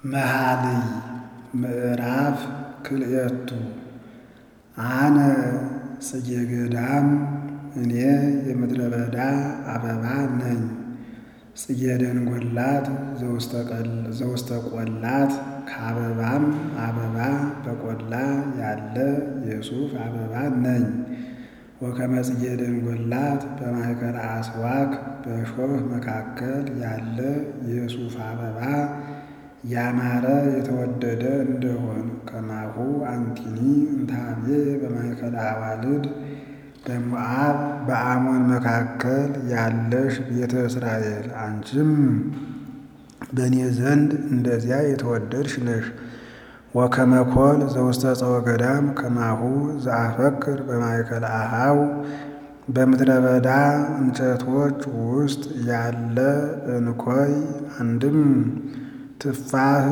መኃልይ ምዕራፍ ክልኤቱ አነ ጽጌ ገዳም እኔ የምድረ በዳ አበባ ነኝ። ጽጌ ደንጎላት ዘውስተ ቈላት ከአበባም አበባ በቈላ ያለ የሱፍ አበባ ነኝ። ወከመ ጽጌ ደንጎላት በማእከለ አስዋክ በእሾህ መካከል ያለ የሱፍ አበባ ያማረ የተወደደ እንደሆን ከማሁ አንቲኒ እንታቤ በማእከለ አዋልድ በሞዓብ በአሞን መካከል ያለሽ ቤተ እስራኤል አንቺም በእኔ ዘንድ እንደዚያ የተወደድሽ ነሽ። ወከመ ኮል ዘውስተ ጸወ ገዳም ከማሁ ዘአፈክር በማእከለ አኀው በምድረ በዳ እንጨቶች ውስጥ ያለ እንኮይ አንድም ትፋህ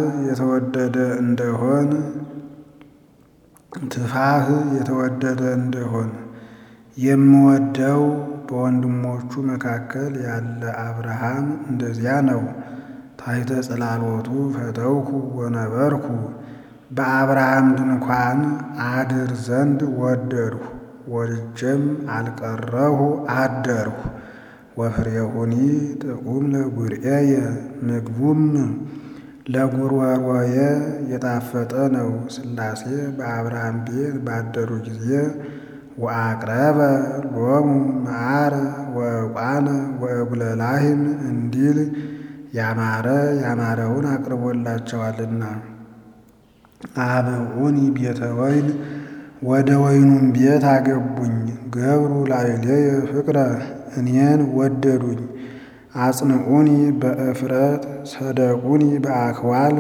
የተወደደ እንደሆን የምወደው በወንድሞቹ መካከል ያለ አብርሃም እንደዚያ ነው። ታሕተ ጽላሎቱ ፈተውኩ ወነበርኩ በአብርሃም ድንኳን አድር ዘንድ ወደድሁ ወድጄም አልቀረሁ አደርሁ። ወፍሬሁኒ ጥዑም ለጉርኤየ ምግቡም ለጉሮሮዬ የጣፈጠ ነው። ሥላሴ በአብርሃም ቤት ባደሩ ጊዜ ወአቅረበ ሎሙ መዓረ ወዕቋነ ወእጉለ ላህም እንዲል ያማረውን አቅርቦላቸዋልና። አብዑኒ ቤተ ወይን ወደ ወይኑም ቤት አገቡኝ። ገብሩ ላዕሌየ ፍቅረ እኔን ወደዱኝ። አጽንዑኒ በእፍረት ሰደቁኒ በአክዋል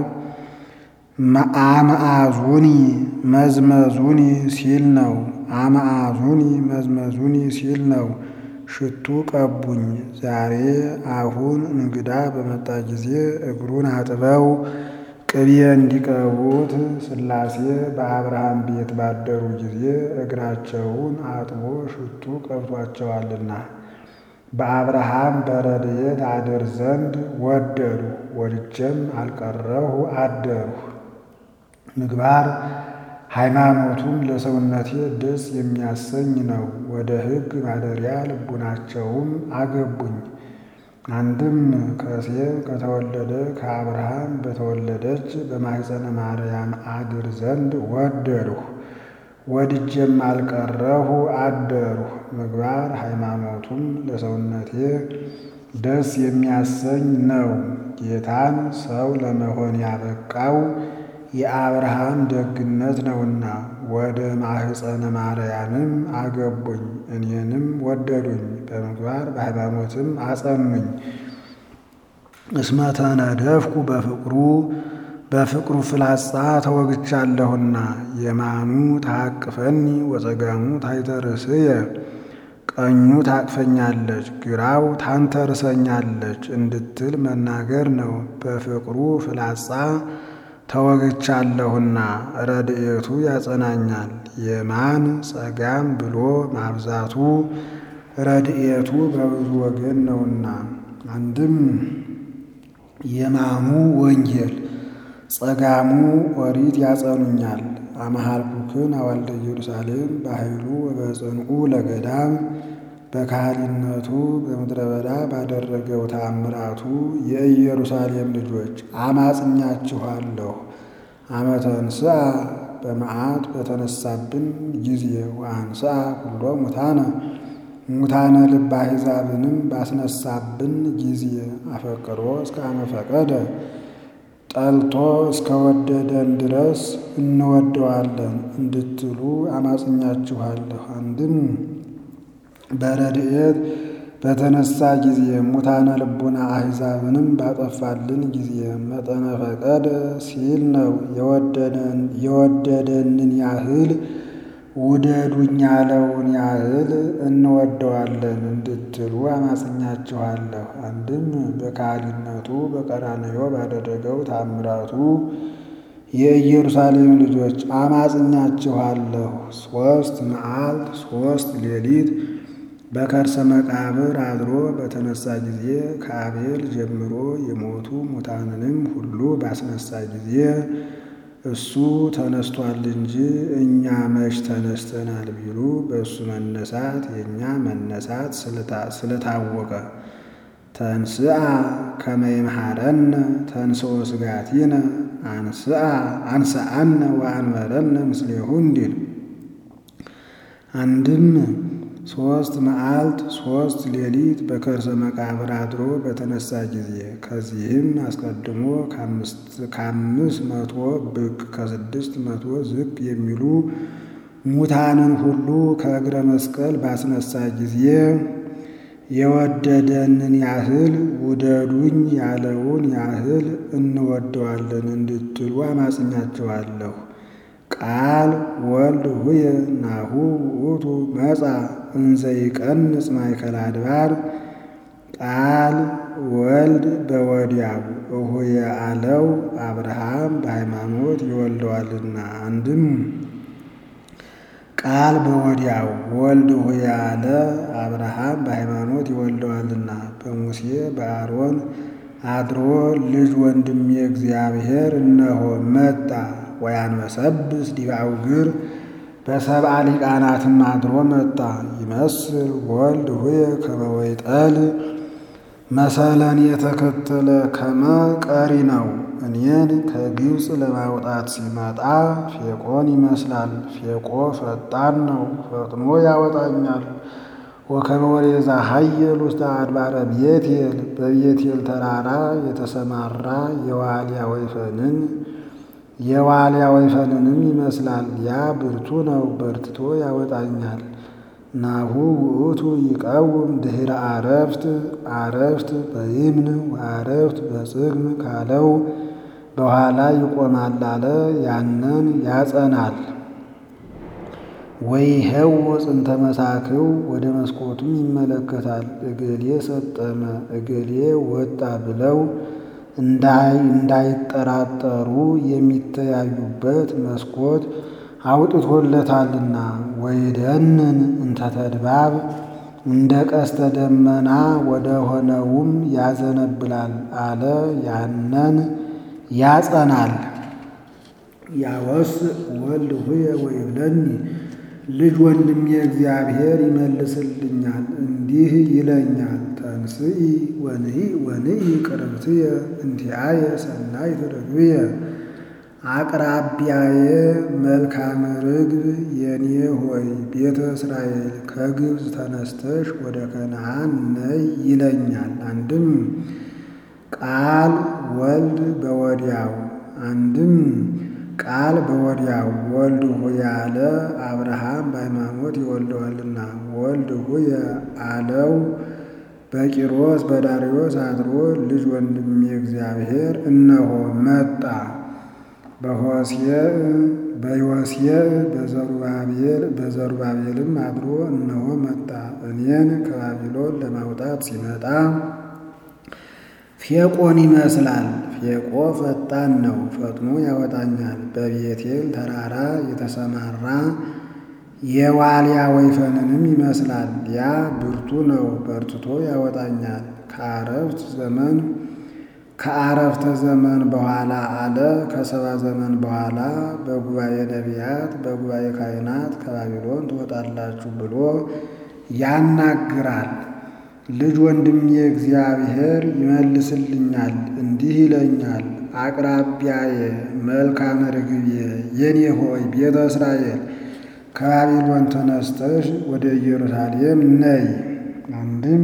አመአዙኒ መዝመዙኒ ሲል ነው። አመአዙኒ መዝመዙኒ ሲል ነው። ሽቱ ቀቡኝ። ዛሬ አሁን እንግዳ በመጣ ጊዜ እግሩን አጥበው ቅቤ እንዲቀቡት ሥላሴ በአብርሃም ቤት ባደሩ ጊዜ እግራቸውን አጥቦ ሽቱ ቀብቷቸዋልና። በአብርሃም በረድኤት አድር ዘንድ ወደዱ ወድጄም አልቀረሁ አደርሁ። ምግባር ሃይማኖቱም ለሰውነቴ ደስ የሚያሰኝ ነው። ወደ ሕግ ማደሪያ ልቡናቸውም አገቡኝ። አንድም ከሴም ከተወለደ ከአብርሃም በተወለደች በማኅፀነ ማርያም አድር ዘንድ ወደድሁ ወድጄም አልቀረሁ አደርሁ። ምግባር ሃይማኖቱም ለሰውነቴ ደስ የሚያሰኝ ነው። ጌታን ሰው ለመሆን ያበቃው የአብርሃም ደግነት ነውና። ወደ ማኅፀነ ማርያምም አገቡኝ። እኔንም ወደዱኝ፣ በምግባር በሃይማኖትም አጸኑኝ። እስመ ተነደፍኩ በፍቅሩ ፍላጻ ተወግቻለሁና። የማኑ ታቅፈኒ ወጸጋሙ ታይተርስየ ቀኙ ታቅፈኛለች ግራው ታንተርሰኛለች እንድትል መናገር ነው። በፍቅሩ ፍላጻ ተወግቻለሁና ረድኤቱ ያጸናኛል። የማን ጸጋም ብሎ ማብዛቱ ረድኤቱ በብዙ ወገን ነውና። አንድም የማኑ ወንጌል ጸጋሙ ኦሪት ያጸኑኛል። አመሃልኩክን አዋልደ ኢየሩሳሌም በኃይሉ ወበጽንዑ ለገዳም በካህሊነቱ በምድረ በዳ ባደረገው ተአምራቱ የኢየሩሳሌም ልጆች አማጽኛችኋለሁ። አመተ እንስአ በመዓት በተነሳብን ጊዜ ወአንስአ ኩሎ ሙታነ ልበ አሕዛብንም ባስነሳብን ጊዜ አፈቅሮ እስከ አመፈቀደ ጠልቶ እስከወደደን ድረስ እንወደዋለን እንድትሉ አማጽኛችኋለሁ። አንድም በረድኤት በተነሳ ጊዜ ሙታነ ልቡና አሕዛብንም ባጠፋልን ጊዜ መጠነ ፈቀደ ሲል ነው። የወደደንን ያህል ውደዱኝ ያለውን ያህል እንወደዋለን እንድትሉ አማጽኛችኋለሁ። አንድም በካህሊነቱ በቀራንዮ ባደረገው ታምራቱ የኢየሩሳሌም ልጆች አማጽኛችኋለሁ። 3 መዓልት 3 ሌሊት በከርሰ መቃብር አድሮ በተነሳ ጊዜ ከአቤል ጀምሮ የሞቱ ሙታንንም ሁሉ ባስነሳ ጊዜ እሱ ተነስቷል እንጂ እኛ መች ተነስተናል ቢሉ በእሱ መነሳት የእኛ መነሳት ስለታወቀ ተንስአ ከመ ይምሃረነ ተንሥኦ ሥጋቲነ አንሥአነ ወአንበረነ ምስሌሁ እንዲል። አንድም 3 መዓልት 3 ሌሊት በከርሰ መቃብር አድሮ በተነሳ ጊዜ ከዚህም አስቀድሞ ከ500 ብቅ ከ600 ዝቅ የሚሉ ሙታንን ሁሉ ከእግረ መስቀል ባስነሳ ጊዜ የወደደንን ያህል ውደዱኝ ያለውን ያህል እንወደዋለን እንድትሉ አማጽኛቸዋለሁ። ቃል ወልድ ሁየ ናሁ ውእቱ መጻ እንዘ ይቀንጽ ማእከለ አድባር። ቃል ወልድ በወዲያው እሁየ አለው አብርሃም በሃይማኖት ይወልደዋልና። አንድም ቃል በወዲያው ወልድ ሁየ አለ አብርሃም በሃይማኖት ይወልደዋልና። በሙሴ በአሮን አድሮ ልጅ ወንድሜ እግዚአብሔር እነሆ መጣ ወያንበሰብስ ዲበ አውግር በሰብአ ሊቃናትም አድሮ መጣ። ይመስል ወልድ ሁየ ከመ ወይጠል መሰለን የተከተለ ከመ ቀሪ ነው። እኔን ከግብፅ ለማውጣት ሲመጣ ፌቆን ይመስላል። ፌቆ ፈጣን ነው፣ ፈጥኖ ያወጣኛል። ወከመ ወሬዛ ኃየል ውስተ አድባረ ቤቴል በቤቴል ተራራ የተሰማራ የዋልያ ወይፈንንም ይመስላል። ያ ብርቱ ነው፣ በርትቶ ያወጣኛል። ናሁ ውእቱ ይቀውም ድኅረ አረፍት በይምን ወአረፍት በጽግም ካለው በኋላ ይቆማል አለ። ያንን ያጸናል። ወይሄው ጽንተ መሳክው ወደ መስኮቱም ይመለከታል። እገሌ ሰጠመ እገሌ ወጣ ብለው እንዳይጠራጠሩ የሚተያዩበት መስኮት አውጥቶለታልና። ወይደንን እንተ ተድባብ እንደ ቀስተ ደመና ወደ ሆነውም ያዘነብላል አለ። ያንን ያጸናል። ያወስ ወልድ ሁየ ወይብለኒ ልጅ ወንድሜ እግዚአብሔር ይመልስልኛል እንዲህ ይለኛል። ተንስኢ ወንኢ ቅርብትየ እንቲአየ ሰናይት ርግብየ አቅራቢያዬ መልካም ርግብ የኔ ሆይ ቤተ እስራኤል ከግብፅ ተነስተሽ ወደ ከነዓን ነይ ይለኛል። አንድም ቃል ወልድ በወዲያው አንድም ቃል በወዲያው ወልድ ሁየ አለ አብርሃም በሃይማኖት ይወልደዋልና። ወልድ ሁየ አለው በቂሮስ በዳርዮስ አድሮ ልጅ ወንድሜ እግዚአብሔር እነሆ መጣ። በዮስየ በዘሩባቤልም አድሮ እነሆ መጣ። እኔን ከባቢሎን ለማውጣት ሲመጣ ፌቆን ይመስላል። ፌቆ ፈጣን ነው፣ ፈጥኖ ያወጣኛል። በቤቴል ተራራ የተሰማራ የዋልያ ወይፈንንም ይመስላል። ያ ብርቱ ነው፣ በርትቶ ያወጣኛል። ከአረፍተ ዘመን በኋላ አለ ከ70 ዘመን በኋላ በጉባኤ ነቢያት በጉባኤ ካህናት ከባቢሎን ትወጣላችሁ ብሎ ያናግራል። ልጅ ወንድሜ እግዚአብሔር ይመልስልኛል እንዲህ ይለኛል። አቅራቢያዬ መልካም ርግብዬ የኔ ሆይ ቤተ እስራኤል ከባቢሎን ተነስተሽ ወደ ኢየሩሳሌም ነይ። አንድም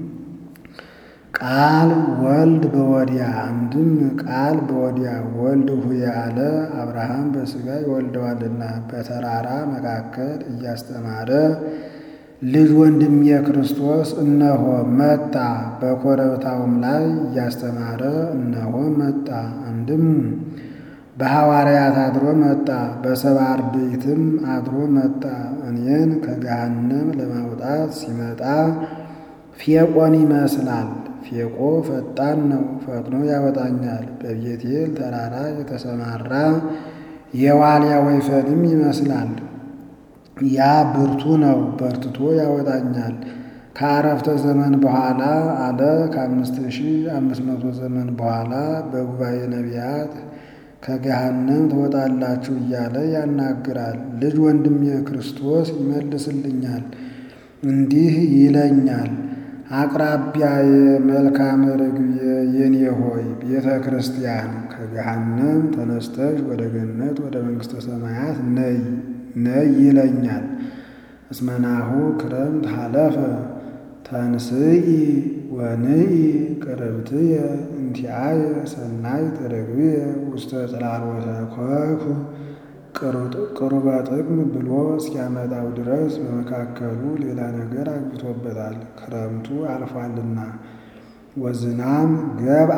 ቃል ወልድ በወዲያ አንድም ቃል በወዲያ ወልድ ሁየ አለ አብርሃም በሥጋ ይወልደዋልና። በተራራ መካከል እያስተማረ ልጅ ወንድሜ ክርስቶስ እነሆ መጣ። በኮረብታውም ላይ እያስተማረ እነሆ መጣ። አንድም በሐዋርያት አድሮ መጣ፣ በሰብዓ አርድእትም አድሮ መጣ። እኔን ከገሃነም ለማውጣት ሲመጣ ፌቆን ይመስላል። ፌቆ ፈጣን ነው፣ ፈጥኖ ያወጣኛል። በቤቴል ተራራ የተሰማራ የዋልያ ወይፈንም ይመስላል። ያ ብርቱ ነው፣ በርትቶ ያወጣኛል። ከአረፍተ ዘመን በኋላ አለ ከ5500 ዘመን በኋላ በጉባኤ ነቢያት ከገሃነም ትወጣላችሁ እያለ ያናግራል። ልጅ ወንድሜ ክርስቶስ ይመልስልኛል፣ እንዲህ ይለኛል። አቅራቢያዬ መልካም ርግቤ የኔ ሆይ ቤተ ክርስቲያን ከገሃነም ተነስተሽ ወደ ገነት ወደ መንግሥተ ሰማያት ነይ ይለኛል። እስመናሁ ክረምት ሀለፈ ተንስኢ ወንኢ ቅርብትየ እንቲአየ ሰናይት ርግብየ ውስተ ጽላሎተ ኮኩ ቅሩበ ጥቅም ብሎ እስኪያመጣው ድረስ በመካከሉ ሌላ ነገር አግብቶበታል። ክረምቱ አልፏልና። ወዝናም ገብአ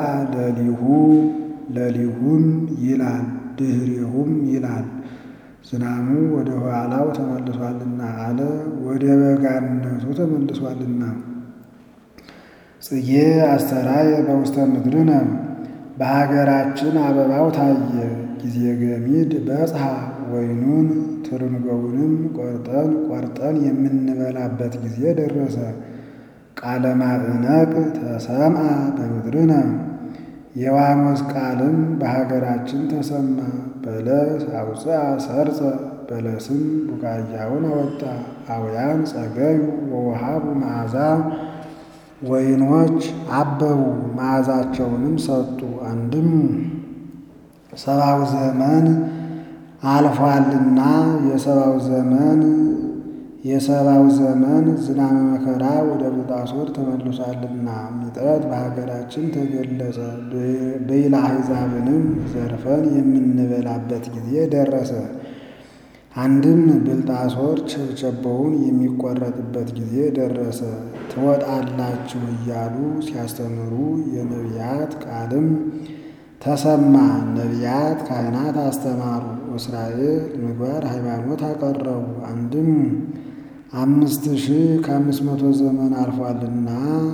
ለሊሁም ይላል ድህሬሁም ይላል። ዝናሙ ወደ ኋላው ተመልሷልና አለ ወደ በጋነቱ ተመልሷልና። ጽጌ አስተራየ በውስተ ምድርነ በሀገራችን አበባው ታየ። ጊዜ ገሚድ በጽሐ ወይኑን ትርንጎውንም ቆርጠን የምንበላበት ጊዜ ደረሰ። ቃለ ማዕነቅ ተሰምዐ በምድርነ የዋኖስ ቃልም በሀገራችን ተሰማ። በለስ አውፅአ ሰርጸ በለስም ቡቃያውን አወጣ። አውያን ጸገዩ ወወሃቡ መዓዛ ወይኖች አበቡ መዓዛቸውንም ሰጡ። አንድም ሰባው ዘመን አልፏልና የሰባው ዘመን ዝናመ መከራ ወደ ብልጣሶር ተመልሷልና። ሚጠት በሀገራችን ተገለጸ። በይላ አሕዛብንም ዘርፈን የምንበላበት ጊዜ ደረሰ። አንድም ብልጣሶር ቸብቸበውን የሚቆረጥበት ጊዜ ደረሰ። ትወጣላችሁ እያሉ ሲያስተምሩ የነቢያት ቃልም ተሰማ። ነቢያት ካህናት አስተማሩ። እስራኤል ምግባር ሃይማኖት አቀረቡ። አንድም 5500 ዘመን አልፏልና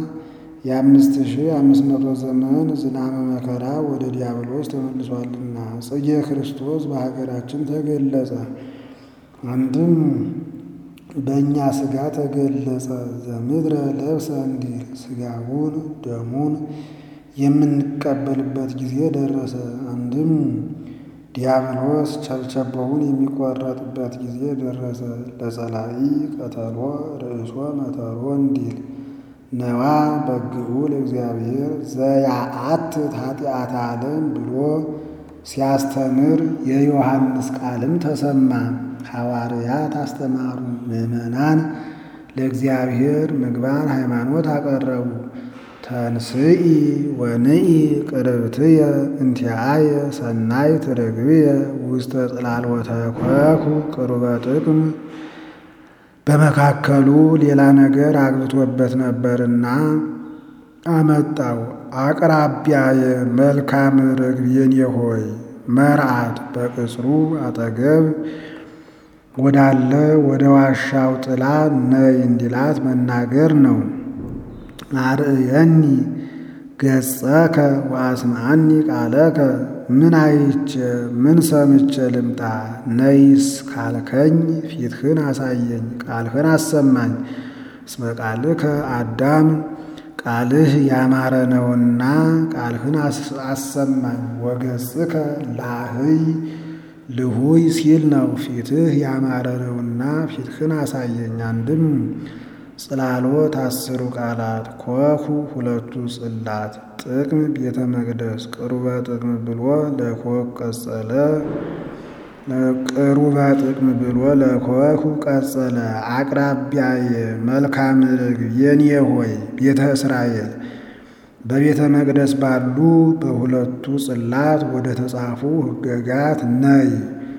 የ5500 ዘመን ዝናመ መከራ ወደ ዲያብሎስ ተመልሷልና። ጽጌ ክርስቶስ በሀገራችን ተገለጸ። አንድም በእኛ ሥጋ ተገለጸ። ዘምድረ ለብሰ እንዲል ሥጋውን ደሙን የምንቀበልበት ጊዜ ደረሰ። አንድም ዲያብሎስ ቸብቸበውን የሚቆረጥበት ጊዜ ደረሰ። ለጸላኢ ቀተሎ ርእሶ መተሮ እንዲል ነዋ በግዑ ለእግዚአብሔር ዘያአትት ኃጢአተ ዓለም ብሎ ሲያስተምር የዮሐንስ ቃልም ተሰማ። ሐዋርያት አስተማሩ። ምዕመናን ለእግዚአብሔር ምግባር ሃይማኖት አቀረቡ። ተንስኢ ወንኢ ቅርብትየ እንቲአየ ሰናይት ርግብየ ውስተ ጽላሎተ ኮኩ ቅሩበ ጥቅም በመካከሉ ሌላ ነገር አግብቶበት ነበርና አመጣው። አቅራቢያየ መልካም ርግብ የኔ ሆይ መርዓት በቅጽሩ አጠገብ ወዳለ ወደ ዋሻው ጥላ ነይ እንዲላት መናገር ነው። አርእየኒ ገጸከ ወአስምዐኒ ቃለከ ምን አይቼ ምን ሰምቼ ልምጣ? ነይስ ካልከኝ ፊትህን አሳየኝ፣ ቃልህን አሰማኝ። እስመ ቃልከ አዳም ቃልህ ያማረ ነውና ቃልህን አሰማኝ። ወገጽከ ላህይ ልሁይ ሲል ነው። ፊትህ ያማረ ነውና ፊትህን አሳየኝ። አንድም ጽላሎት 10 ቃላት ኮኩ 2 ጽላት ጥቅም ቤተ መቅደስ ቅሩበ ጥቅም ብሎ ለኮክ ቀጸለ። ቅሩበ ጥቅም ብሎ ለኮኩ ቀጸለ። አቅራቢያየ መልካም ርግብ የኔ ሆይ ቤተ እስራኤል በቤተ መቅደስ ባሉ በሁለቱ ጽላት ወደ ተጻፉ ሕገጋት ነይ።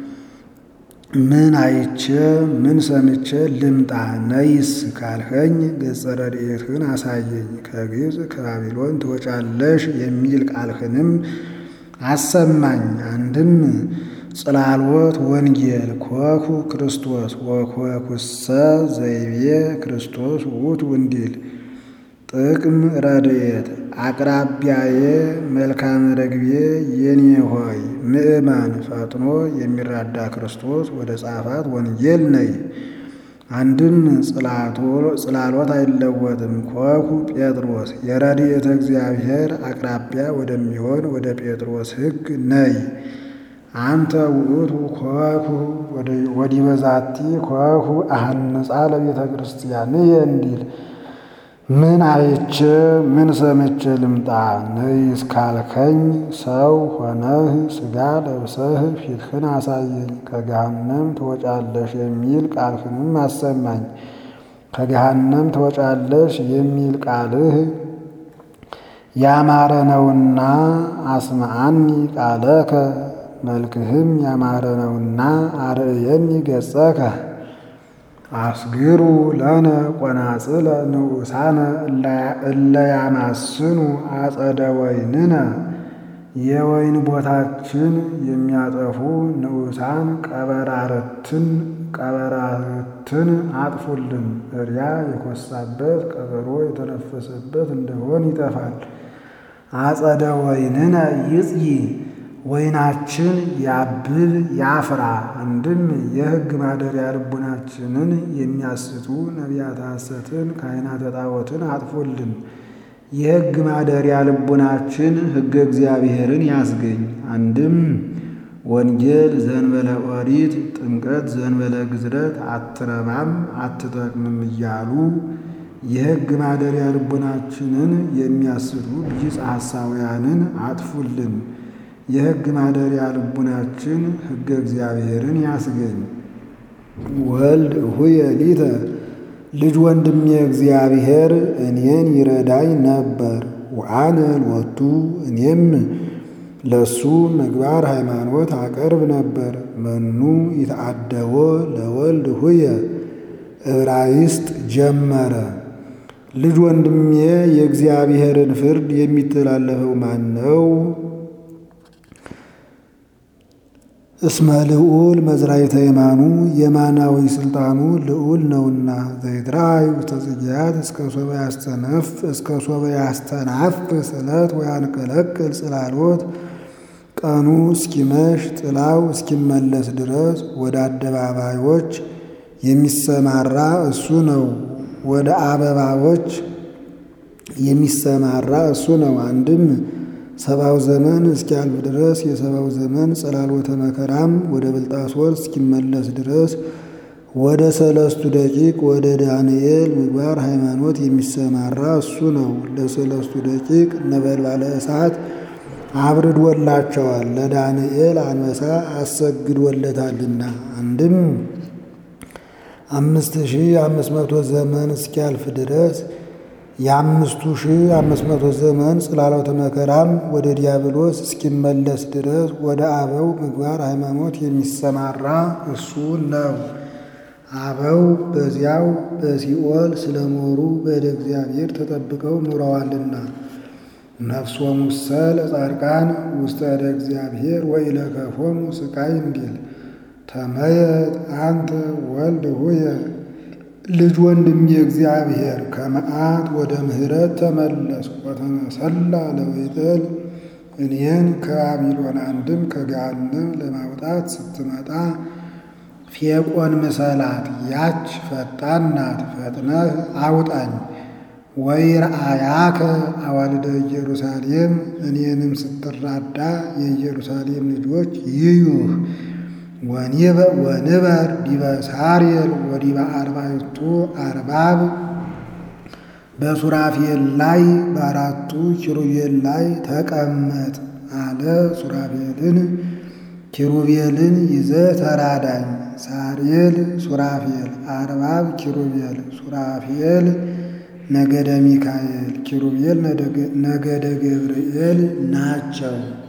ምን አይቼ ምን ሰምቼ ልምጣ? ነይስ ካልኸኝ ገጸ ረድኤትህን አሳየኝ። ከግብፅ ከባቢሎን ትወጫለሽ የሚል ቃልህንም አሰማኝ። አንድም ጽላሎት ወንጌል ኮኩ ክርስቶስ ወኮኩሰ ዘይቤ ክርስቶስ ውእቱ እንዲል ጥቅም ረድኤት አቅራቢያዬ መልካም ርግቤ የኔ ሆይ ምእመን ፈጥኖ የሚራዳ ክርስቶስ ወደ ጻፋት ወንጌል ነይ። አንድም ጽላሎት አይለወጥም። ኮኩ ጴጥሮስ የረድኤተ እግዚአብሔር አቅራቢያ ወደሚሆን ወደ ጴጥሮስ ሕግ ነይ። አንተ ውእቱ ኮኩ ወዲበ ዛቲ ኮኩ አሐንጻ ለቤተ ክርስቲያንየ እንዲል ምን አይቼ ምን ሰምቼ ልምጣ? ነይ እስካልከኝ ሰው ሆነህ ሥጋ ለብሰህ ፊትህን አሳየኝ። ከገሃነም ትወጫለሽ የሚል ቃልህንም አሰማኝ። ከገሃነም ትወጫለሽ የሚል ቃልህ ያማረ ነውና አስማዓኒ ቃለከ፣ መልክህም ያማረ ነውና አርእየኒ ገጸከ። አስግሩ ለነ ቆናጽለ ንዑሳነ እለ ያማስኑ አጸደ ወይንነ፣ የወይን ቦታችን የሚያጠፉ ንዑሳን ቀበራርትን አጥፉልን። እሪያ የኮሳበት ቀበሮ የተነፈሰበት እንደሆን ይጠፋል። አጸደ ወይንነ ይጽይ፣ ወይናችን ያብብ ያፍራ። አንድም የሕግ ማደሪያ ልቡናችንን የሚያስቱ ነቢያተ ሐሰትን ካህናተ ጣዖትን አጥፎልን። የሕግ ማደሪያ ልቡናችን ሕገ እግዚአብሔርን ያስገኝ። አንድም ወንጌል ዘንበለ ኦሪት፣ ጥምቀት ዘንበለ ግዝረት አትረባም አትጠቅምም እያሉ የሕግ ማደሪያ ልቡናችንን የሚያስቱ ቢጽ ሐሳውያንን አጥፉልን። የሕግ ማደሪያ ልቡናችን ሕገ እግዚአብሔርን ያስገኝ። ወልድ እሁየ ሊተ፣ ልጅ ወንድሜ እግዚአብሔር እኔን ይረዳኝ ነበር። ወአነ ሎቱ፣ እኔም ለሱ ምግባር ሃይማኖት አቀርብ ነበር። መኑ ይትአደዎ ለወልድ እሁየ፣ ዕብራይስጥ ጀመረ። ልጅ ወንድሜ የእግዚአብሔርን ፍርድ የሚተላለፈው ማን ነው? እስመ ልዑል መዝራዕተ የማኑ፣ የማናዊ ስልጣኑ ልዑል ነውና። ዘይትራእይ ውስተ ጽጌያት እስከ ሶበ ያስተናፍስ ዕለት ወያንቀለቅል ጽላሎት፣ ቀኑ እስኪመሽ ጥላው እስኪመለስ ድረስ ወደ አደባባዮች የሚሰማራ እሱ ነው። ወደ አበባዎች የሚሰማራ እሱ ነው። አንድም ሰባው ዘመን እስኪያልፍ ድረስ የሰባው ዘመን ጸላሎተ መከራም ወደ ብልጣሶር እስኪመለስ ድረስ ወደ ሰለስቱ ደቂቅ ወደ ዳንኤል ምግባር ሃይማኖት የሚሰማራ እሱ ነው። ለሰለስቱ ደቂቅ ነበልባለ እሳት አብርዶላቸዋል፣ ለዳንኤል አንበሳ አሰግዶለታልና። አንድም 5500 ዘመን እስኪያልፍ ድረስ የ5500 ዘመን ጽላሎተ መከራም ወደ ዲያብሎስ እስኪመለስ ድረስ ወደ አበው ምግባር ሃይማኖት የሚሰማራ እሱ ነው። አበው በዚያው በሲኦል ስለኖሩ በእደ እግዚአብሔር ተጠብቀው ኑረዋልና። ነፍሶሙሰ ለጻድቃን ውስተ እደ እግዚአብሔር ወኢለከፎሙ ስቃይ እንዲል ተመየጥ አንተ ወልድ እሁየ፣ ልጅ ወንድሜ እግዚአብሔር ከመዓት ወደ ምሕረት ተመለስ። ወተመሰላ ለወይጠል፣ እኔን ከባቢሎን አንድም ከገሃነም ለማውጣት ስትመጣ ፌቆን ምሰላት፣ ያች ፈጣን ናት፣ ፈጥነህ አውጣኝ። ወይርአያከ አዋልደ ኢየሩሳሌም፣ እኔንም ስትራዳ የኢየሩሳሌም ልጆች ይዩህ። ወንበር ዲበ ሳርየል ወዲበ አርባዕቱ አርባብ፣ በሱራፌል ላይ በአራቱ ኪሩቤል ላይ ተቀመጥ አለ። ሱራፌልን ኪሩቤልን ይዘህ ተራዳኝ። ሳርየል ሱራፌል፣ አርባብ ኪሩቤል። ሱራፌል ነገደ ሚካኤል፣ ኪሩቤል ነገደ ገብርኤል ናቸው።